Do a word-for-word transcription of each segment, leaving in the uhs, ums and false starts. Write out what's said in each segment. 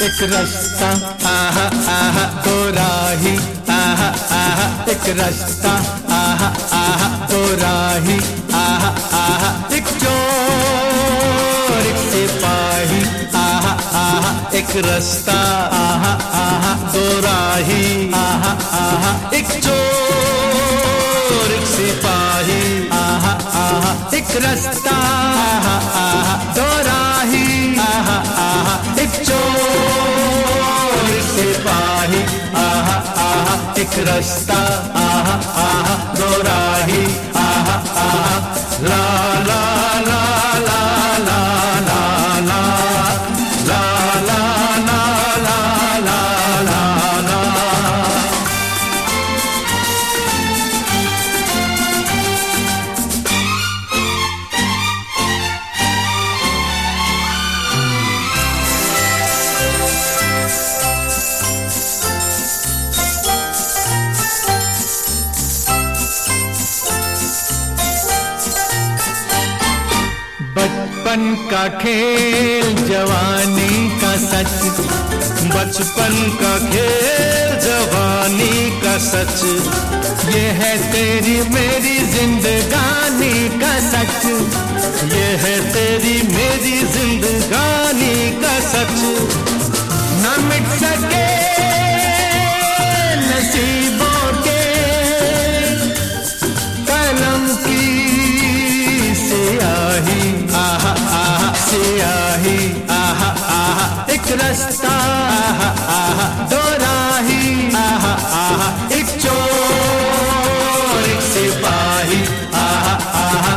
एक रास्ता आहा आहा दो राही आहा आहा एक रास्ता आहा आहा दो राही आहा आहा एक चोर एक सिपाही आहा आहा एक रास्ता आहा आहा दो राही आहा आहा एक चोर एक सिपाही आहा आहा एक रास्ता आहा आहा दो राही आहा आहा एक चोर एक सिपाही आहा आहा एक रास्ता आहा आहा दो राही आहा आहा ला ला ला ला ला ला ला ला ला ला ला ला ला। बचपन का खेल जवानी का सच, बचपन का खेल जवानी का सच, ये है तेरी मेरी जिंदगानी का सच, ये है तेरी मेरी जिंदगानी का सच। न मिट सके नसीबों के कलम की सियाही आहा आहा सियाही आहा आहा एक रास्ता आहा आहा दो राही आहा आहा एक चोर एक सिपाही आहा आहा।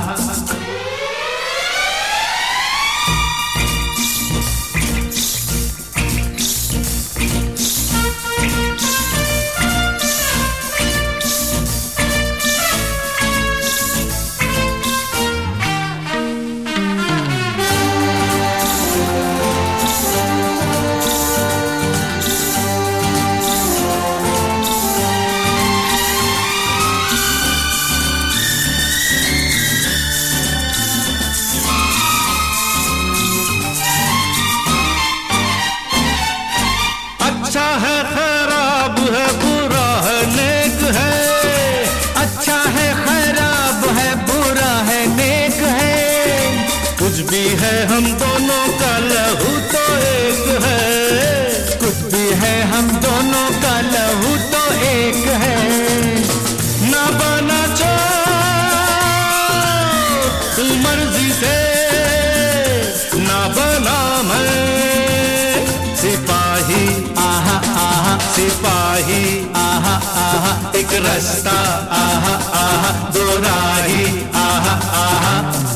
अच्छा है खराब है बुरा है नेक है, अच्छा है खराब है बुरा है नेक है, कुछ भी है हम दोनों का लहू तो एक है, कुछ भी है हम दोनों का लहू तो एक है। ना बना चोर मर्जी से, ना बना मैं सिपाही आहा आहा सिपाही आहा आहा एक रास्ता आहा आहा दो राही आहा आहा।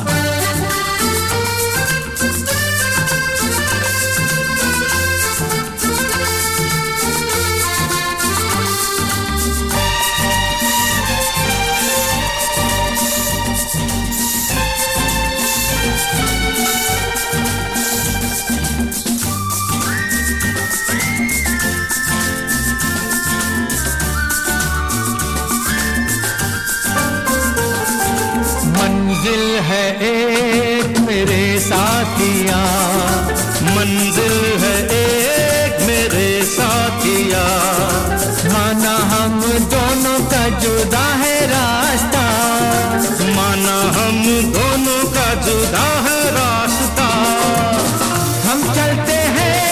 मंजिल है एक मेरे साथिया, मंजिल है एक मेरे साथिया, माना हम दोनों का जुदा है रास्ता, माना हम दोनों का जुदा है रास्ता। हम चलते हैं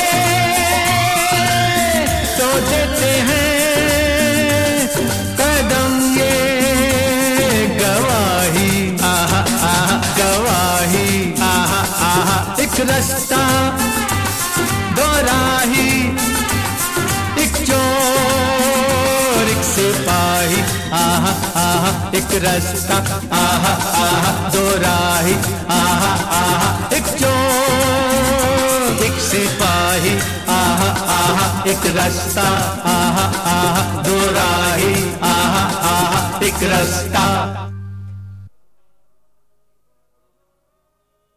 तो देते हैं कदम ये गवाही आहा आहा गवाही आहा आहा एक रास्ता दो राही एक चोर एक सिपाही आहा आहा एक रास्ता आहा आहा दो राही आहा आहा एक चोर एक सिपाही आहा आहा एक रास्ता आहा आहा दो राही आहा आहा एक रास्ता।